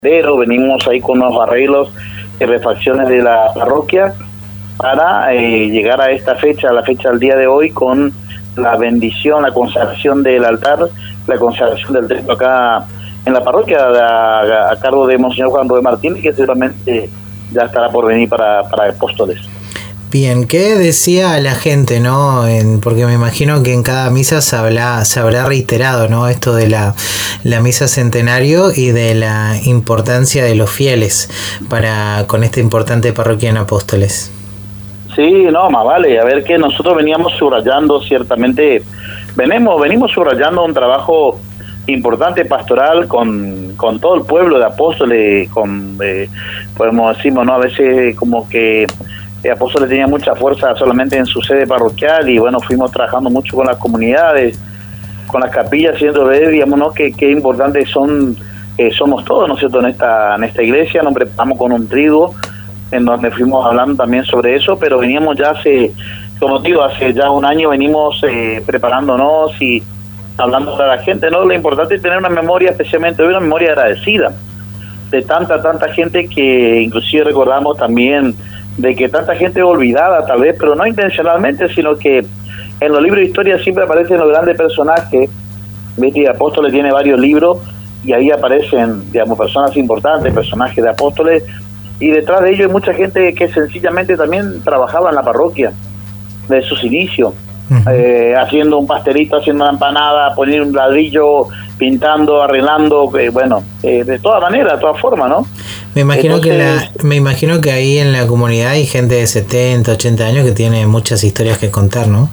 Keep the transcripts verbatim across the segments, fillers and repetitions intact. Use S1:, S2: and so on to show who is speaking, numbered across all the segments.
S1: Pero venimos ahí con unos arreglos y refacciones de la parroquia para eh, llegar a esta fecha, a la fecha del día de hoy, con la bendición, la consagración del altar, la consagración del templo acá en la parroquia, a, a cargo de Monseñor Juan Rubén Martínez, que seguramente ya estará por venir para, para Apóstoles.
S2: Bien, ¿qué decía la gente, no? En, porque me imagino que en cada misa se habla, se habrá reiterado, ¿no? Esto de la, la misa centenario y de la importancia de los fieles para con esta importante parroquia en Apóstoles.
S1: Sí, no, más vale. A ver, que nosotros veníamos subrayando, ciertamente, venimos, venimos subrayando un trabajo importante pastoral con, con todo el pueblo de Apóstoles, con, eh, podemos decirlo, ¿no? A veces como que Apóstoles tenía mucha fuerza solamente en su sede parroquial y bueno, fuimos trabajando mucho con las comunidades, con las capillas, siendo ver, digamos, ¿no? que, que importantes son, eh, somos todos, ¿no es cierto?, en esta, en esta iglesia. Nos preparamos con un trigo en donde fuimos hablando también sobre eso, pero veníamos ya hace, como digo, hace ya un año venimos eh, preparándonos y hablando para la gente, ¿no? Lo importante es tener una memoria, especialmente hoy, una memoria agradecida de tanta, tanta gente que inclusive recordamos también de que tanta gente olvidada tal vez, pero no intencionalmente, sino que en los libros de historia siempre aparecen los grandes personajes. ¿Viste? Apóstoles tiene varios libros y ahí aparecen, digamos, personas importantes, personajes de Apóstoles, y detrás de ellos hay mucha gente que sencillamente también trabajaba en la parroquia desde sus inicios, uh-huh. eh, haciendo un pastelito, haciendo una empanada, poniendo un ladrillo, pintando, arreglando, eh, bueno, eh, de todas maneras, de todas formas, ¿no?
S2: Me imagino
S1: Entonces,
S2: que la, me imagino que ahí en la comunidad hay gente de setenta, ochenta años que tiene muchas historias que contar, ¿no?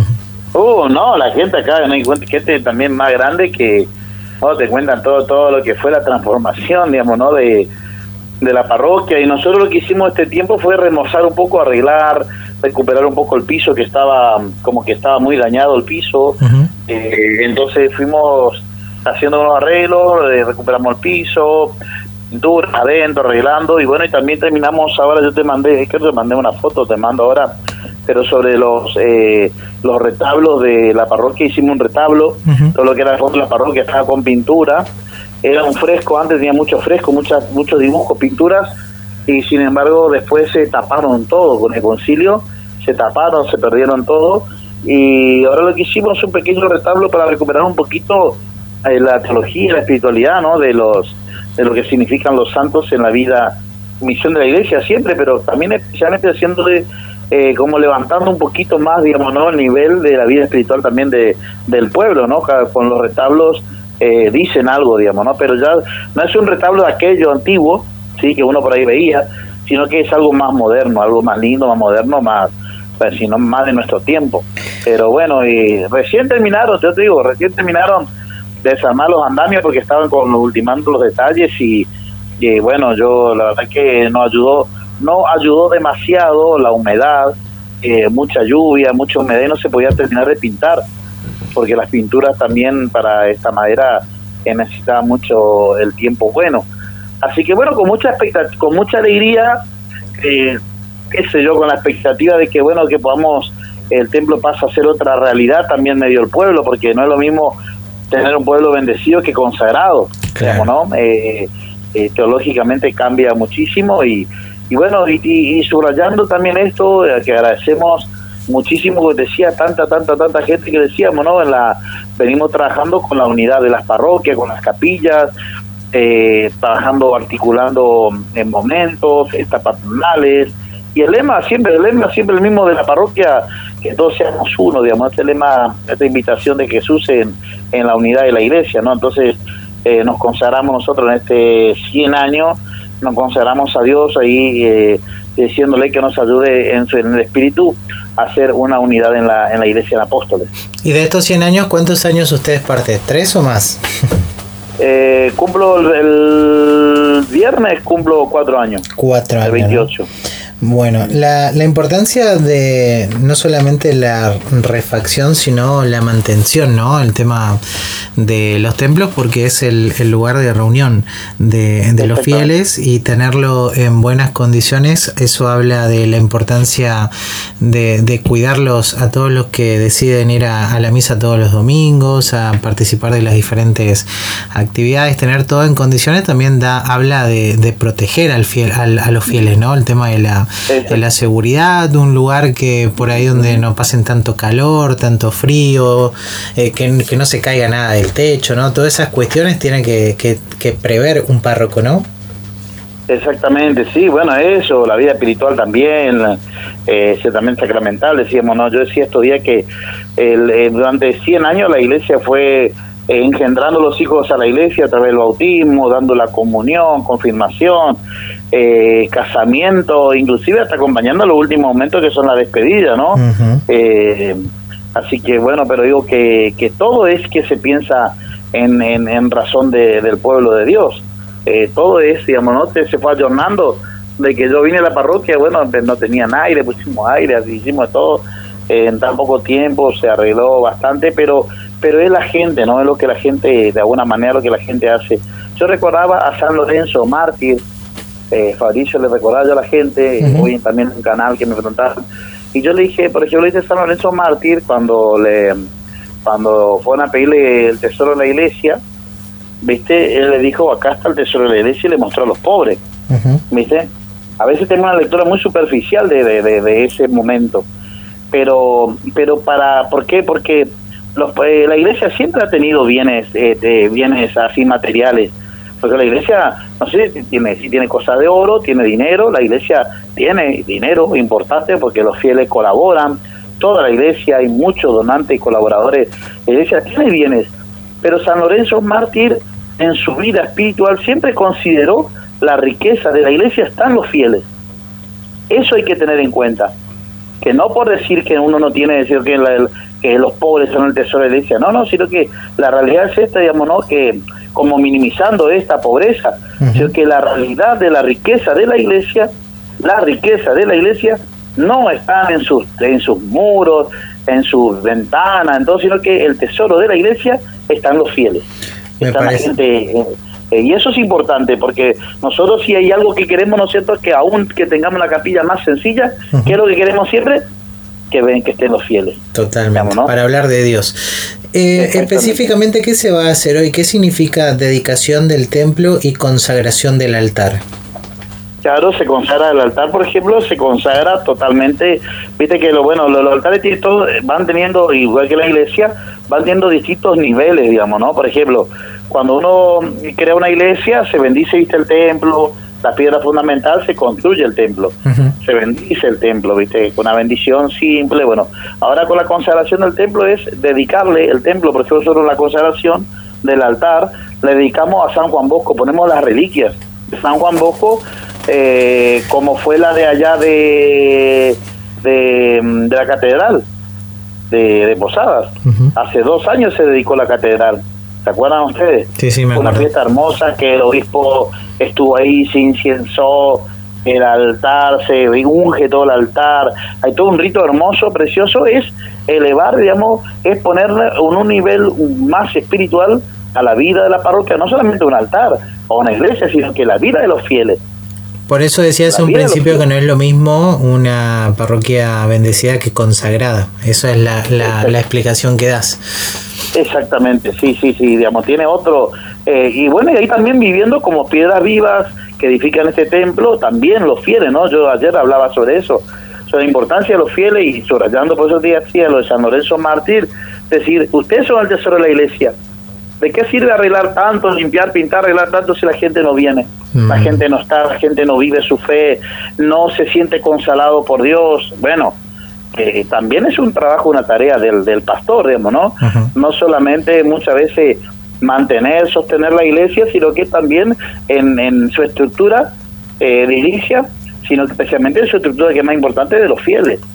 S1: Uh, no, la gente acá, no hay gente también más grande que oh, te cuentan todo todo lo que fue la transformación, digamos, ¿no? De, de la parroquia. Y nosotros lo que hicimos este tiempo fue remozar un poco, arreglar, recuperar un poco el piso, que estaba como que estaba muy dañado el piso. Uh-huh. Eh, entonces fuimos haciendo unos arreglos, eh, recuperamos el piso, pintura adentro, arreglando, y bueno, y también terminamos ahora, yo te mandé, creo que te mandé una foto, te mando ahora, pero sobre los eh, los retablos de la parroquia, hicimos un retablo, uh-huh. todo lo que era la foto de la parroquia estaba con pintura, era un fresco, antes tenía mucho fresco, muchas, muchos dibujos, pinturas, y sin embargo después se taparon todo, con el concilio, se taparon, se perdieron todo, y ahora lo que hicimos es un pequeño retablo para recuperar un poquito eh, la teología y la espiritualidad, ¿no? de los de lo que significan los santos en la vida, misión de la iglesia siempre, pero también especialmente haciéndole eh, como levantando un poquito más, digamos, ¿no? El nivel de la vida espiritual también de del pueblo, ¿no? Con los retablos eh, dicen algo, digamos, ¿no? Pero ya no es un retablo de aquello antiguo, sí, que uno por ahí veía, sino que es algo más moderno, algo más lindo, más moderno, más, pues, sino más de nuestro tiempo. Pero bueno, y recién terminaron, yo te digo, recién terminaron desarmar los andamios porque estaban con ultimando los detalles y, y bueno, yo la verdad que no ayudó, no ayudó demasiado la humedad, eh, mucha lluvia, mucha humedad y no se podía terminar de pintar porque las pinturas también para esta madera eh, necesitaba mucho el tiempo bueno. Así que bueno, con mucha expectativa, con mucha alegría, eh, qué sé yo, con la expectativa de que bueno, que podamos, el templo pasa a ser otra realidad también medio del pueblo, porque no es lo mismo tener un pueblo bendecido que consagrado, claro. digamos, ¿no? Eh, eh, teológicamente cambia muchísimo y, y bueno, y, y, y subrayando también esto, eh, que agradecemos muchísimo, que decía tanta, tanta, tanta gente que decíamos, ¿no? En la, venimos trabajando con la unidad de las parroquias, con las capillas, eh, trabajando, articulando en momentos, estas patronales, y el lema siempre, el lema siempre el mismo de la parroquia, que todos seamos uno, digamos, este lema, esta invitación de Jesús en, en la unidad de la iglesia, ¿no? Entonces eh, nos consagramos nosotros en este cien años, nos consagramos a Dios ahí, eh, diciéndole que nos ayude en, su, en el espíritu a hacer una unidad en la en la iglesia de Apóstoles.
S2: ¿Y de estos cien años, cuántos años ustedes parten? ¿Tres o más?
S1: Eh, cumplo el, el viernes, cumplo cuatro años.
S2: Cuatro años.
S1: El veintiocho.
S2: ¿No? Bueno, la, la importancia de no solamente la refacción, sino la mantención, ¿no? El tema de los templos, porque es el, el lugar de reunión de, de los fieles, y tenerlo en buenas condiciones, eso habla de la importancia de, de cuidarlos a todos los que deciden ir a, a la misa todos los domingos, a participar de las diferentes actividades. Tener todo en condiciones también da habla de, de proteger al fiel, al, a los fieles, ¿no? El tema de la de la seguridad, de un lugar que por ahí donde no pasen tanto calor, tanto frío, eh, que, que no se caiga nada del techo, ¿no? Todas esas cuestiones tiene que, que, que prever un párroco, ¿no?
S1: Exactamente, sí, bueno, eso, la vida espiritual también, eh, también sacramental, decíamos, ¿no? Yo decía estos días que el, eh, durante cien años la iglesia fue eh, engendrando los hijos a la iglesia a través del bautismo, dando la comunión, confirmación, eh, casamiento, inclusive hasta acompañando los últimos momentos que son la despedida, ¿no? Uh-huh. Eh, así que bueno, pero digo que, que todo es que se piensa en, en, en razón de, del pueblo de Dios. Eh, todo es, digamos, ¿no? Se fue ayornando de que yo vine a la parroquia, bueno, no tenían aire, pusimos aire, hicimos todo, eh, en tan poco tiempo se arregló bastante, pero pero es la gente, ¿no? Es lo que la gente, de alguna manera, lo que la gente hace. Yo recordaba a San Lorenzo, mártir, eh, Fabricio le recordaba yo a la gente, uh-huh. Hoy también en un canal que me preguntaron, y yo le dije, por ejemplo, le dije a San Lorenzo mártir cuando le cuando fueron a pedirle el tesoro de la iglesia, ¿viste? Él le dijo, acá está el tesoro de la iglesia, y le mostró a los pobres, uh-huh. ¿Viste? A veces tenemos una lectura muy superficial de, de, de, de ese momento, pero pero para ¿por qué? Porque los, eh, la iglesia siempre ha tenido bienes eh, de, bienes así materiales, porque la iglesia, no sé, tiene, si tiene cosas de oro, tiene dinero, la iglesia tiene dinero importante porque los fieles colaboran, toda la iglesia, hay muchos donantes y colaboradores, la iglesia tiene bienes, pero San Lorenzo mártir en su vida espiritual siempre consideró la riqueza de la iglesia están los fieles. Eso hay que tener en cuenta, que no por decir que uno no tiene decir que, la, que los pobres son el tesoro de la iglesia, no, no, sino que la realidad es esta, digamos, ¿no? Que como minimizando esta pobreza, uh-huh. Sino que la realidad de la riqueza de la iglesia, la riqueza de la iglesia no está en sus en sus muros, en sus ventanas, entonces, sino que el tesoro de la iglesia están los fieles,
S2: Me
S1: están
S2: parece.
S1: la gente. Eh, eh, y eso es importante, porque nosotros si hay algo que queremos, ¿no es cierto?, que aún que tengamos la capilla más sencilla, uh-huh. ¿Qué es lo que queremos siempre? Que ven que estén los fieles.
S2: Totalmente, digamos, ¿no? Para hablar de Dios. Eh, específicamente, ¿qué se va a hacer hoy? ¿Qué significa dedicación del templo y consagración del altar?
S1: Claro, se consagra el altar, por ejemplo, se consagra totalmente, viste que lo bueno, los, los altares tienen todo, van teniendo, igual que la iglesia, van teniendo distintos niveles, digamos, ¿no? Por ejemplo, cuando uno crea una iglesia, se bendice, viste, el templo, la piedra fundamental, se construye el templo, uh-huh. Se bendice el templo, viste, con una bendición simple, bueno, ahora con la consagración del templo es dedicarle el templo, por ejemplo, nosotros la consagración del altar, le dedicamos a San Juan Bosco, ponemos las reliquias de San Juan Bosco, eh, como fue la de allá de de, de la catedral de, de Posadas, uh-huh. Hace dos años se dedicó la catedral, ¿se acuerdan ustedes?
S2: Sí, sí, me
S1: acuerdo. Una fiesta hermosa que el obispo estuvo ahí, se inciensó el altar, se unge todo el altar, hay todo un rito hermoso, precioso, es elevar, digamos, es ponerle en un nivel más espiritual a la vida de la parroquia, no solamente un altar o una iglesia, sino que la vida de los fieles.
S2: Por eso decía hace un principio que no es lo mismo una parroquia bendecida que consagrada. Eso es la, la, la explicación que das.
S1: Exactamente, sí, sí, sí, digamos, tiene otro... Eh, y bueno, y ahí también viviendo como piedras vivas que edifican este templo, también los fieles, ¿no? Yo ayer hablaba sobre eso, sobre la importancia de los fieles y subrayando por esos días decía lo de San Lorenzo mártir, decir, ustedes son el tesoro de la iglesia. ¿De qué sirve arreglar tanto, limpiar, pintar, arreglar tanto si la gente no viene? Mm. La gente no está, la gente no vive su fe, no se siente consolado por Dios. Bueno, eh, también es un trabajo, una tarea del, del pastor, digamos, ¿no? Uh-huh. No solamente muchas veces mantener, sostener la iglesia, sino que también en, en su estructura eh, de iglesia, sino que especialmente en su estructura que es más importante de los fieles.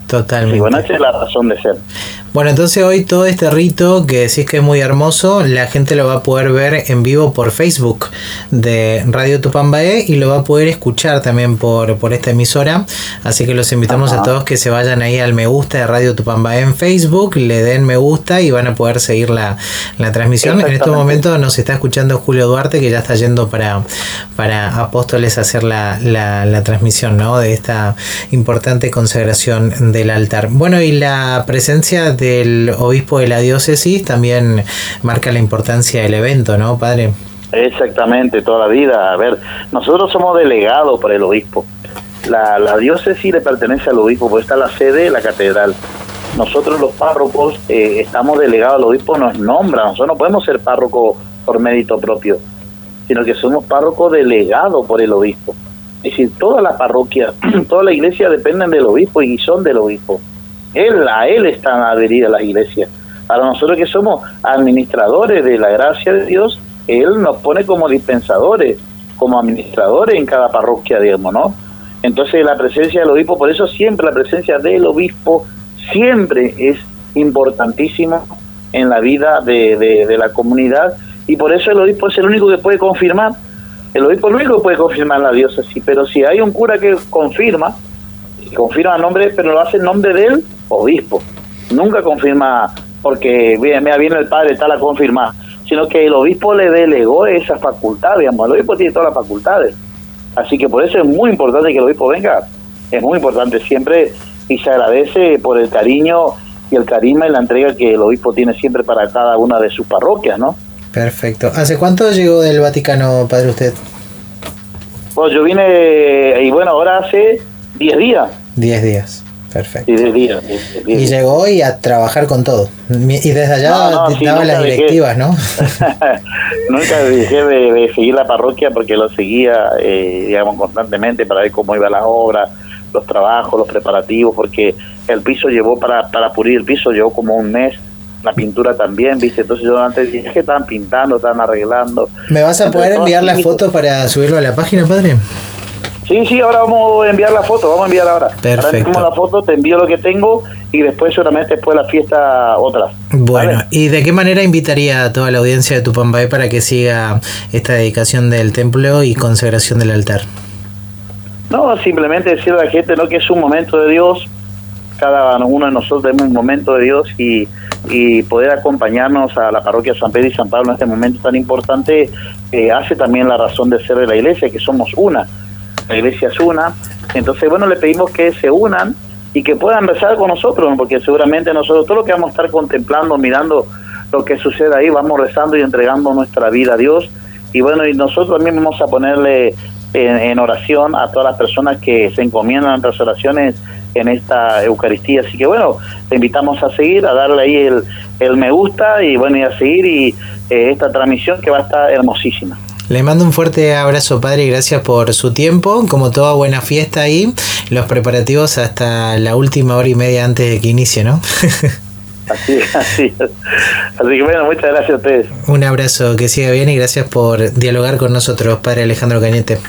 S2: Totalmente.
S1: Y bueno, esa es la razón de ser.
S2: Bueno, entonces hoy todo este rito que decís que es muy hermoso, la gente lo va a poder ver en vivo por Facebook de Radio Tupambaé y lo va a poder escuchar también por, por esta emisora. Así que los invitamos Ajá. a todos que se vayan ahí al me gusta de Radio Tupambaé en Facebook, le den me gusta y van a poder seguir la, la transmisión. En estos momentos nos está escuchando Julio Duarte, que ya está yendo para, para Apóstoles a hacer la, la, la transmisión, ¿no?, de esta importante consagración del altar. Bueno, y la presencia del obispo de la diócesis también marca la importancia del evento, ¿no, padre?
S1: Exactamente, toda la vida. A ver, nosotros somos delegados por el obispo. La, la diócesis le pertenece al obispo, porque está la sede de la catedral. Nosotros los párrocos eh, estamos delegados, el obispo nos nombra. Nosotros no podemos ser párrocos por mérito propio, sino que somos párrocos delegados por el obispo. Es decir, toda la parroquia, toda la iglesia dependen del obispo y son del obispo. Él, a él están adheridas las iglesias. Para nosotros que somos administradores de la gracia de Dios, él nos pone como dispensadores, como administradores en cada parroquia, digamos, ¿no? Entonces la presencia del obispo, por eso siempre la presencia del obispo siempre es importantísima en la vida de, de, de la comunidad, y por eso el obispo es el único que puede confirmar. El obispo es el único que puede confirmar la diócesis, pero si hay un cura que confirma, confirma el nombre, pero lo hace en nombre del obispo. Nunca confirma porque mira, viene el padre, está la confirmada, sino que el obispo le delegó esa facultad, digamos. El obispo tiene todas las facultades. Así que por eso es muy importante que el obispo venga. Es muy importante siempre, y se agradece por el cariño y el carisma y la entrega que el obispo tiene siempre para cada una de sus parroquias, ¿no?
S2: Perfecto. ¿Hace cuánto llegó del Vaticano, padre, usted?
S1: Pues yo vine, y bueno, ahora hace diez días.
S2: diez días, perfecto.
S1: Sí, diez días, diez días.
S2: Y llegó y a trabajar con todo. Y desde allá no, no, sí, daba las directivas, dejé,
S1: ¿no? Nunca dejé de, de seguir la parroquia, porque lo seguía, eh, digamos, constantemente para ver cómo iba la obra, los trabajos, los preparativos, porque el piso llevó, para, para pulir el piso, llevó como un mes. La pintura también, ¿viste? Entonces yo antes dije que estaban pintando, estaban arreglando.
S2: ¿Me vas a poder enviar la foto para subirlo a la página, padre?
S1: Sí, sí, ahora vamos a enviar la foto, vamos a enviar ahora.
S2: Perfecto.
S1: Ahora tenemos la foto, te envío lo que tengo y después seguramente después de la fiesta otras.
S2: Bueno, ¿vale? ¿Y de qué manera invitaría a toda la audiencia de Tupambaé para que siga esta dedicación del templo y consagración del altar?
S1: No, simplemente decirle a la gente, ¿no?, que es un momento de Dios. Cada uno de nosotros tenemos un momento de Dios, y, y poder acompañarnos a la parroquia San Pedro y San Pablo en este momento tan importante eh, hace también la razón de ser de la iglesia, que somos una. La iglesia es una. Entonces, bueno, le pedimos que se unan y que puedan rezar con nosotros, porque seguramente nosotros, todo lo que vamos a estar contemplando, mirando lo que sucede ahí, vamos rezando y entregando nuestra vida a Dios. Y bueno, y nosotros también vamos a ponerle en, en oración a todas las personas que se encomiendan a nuestras oraciones en esta Eucaristía. Así que bueno, te invitamos a seguir, a darle ahí el, el me gusta, y bueno, y a seguir y eh, esta transmisión que va a estar hermosísima.
S2: Le mando un fuerte abrazo, padre, y gracias por su tiempo. Como toda buena fiesta ahí, los preparativos hasta la última hora y media antes de que inicie, ¿no?
S1: Así, así. Así que bueno, muchas gracias a ustedes.
S2: Un abrazo, que siga bien, y gracias por dialogar con nosotros, padre Alejandro Cañete.